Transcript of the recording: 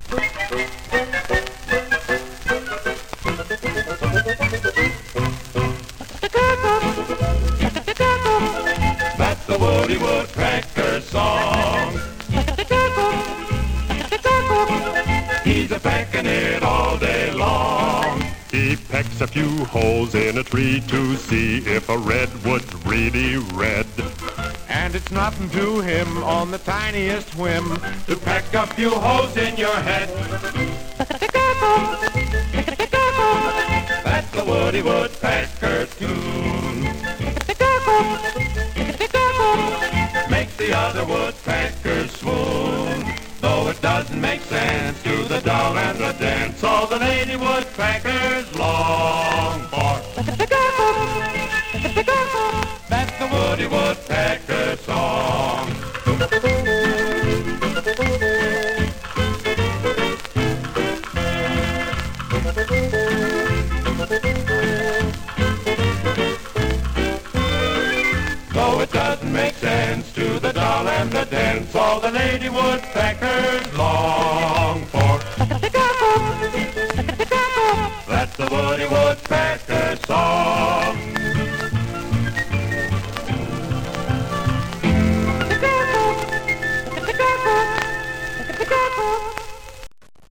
That's the Woody Woodpecker song. He's a pecking it all day long. He pecks a few holes in a tree to see if a redwood's really red. And it's nothing to him on the tiniest whim to peck a few holes in your head. That's the Woody Woodpecker tune. Makes the other woodpeckers swoon. Though it doesn't make sense to the doll and the dance all the lady woodpeckers long for. That's the Woody Woodpecker song. Though it doesn't make sense to the doll and the dance all the lady woodpeckers long.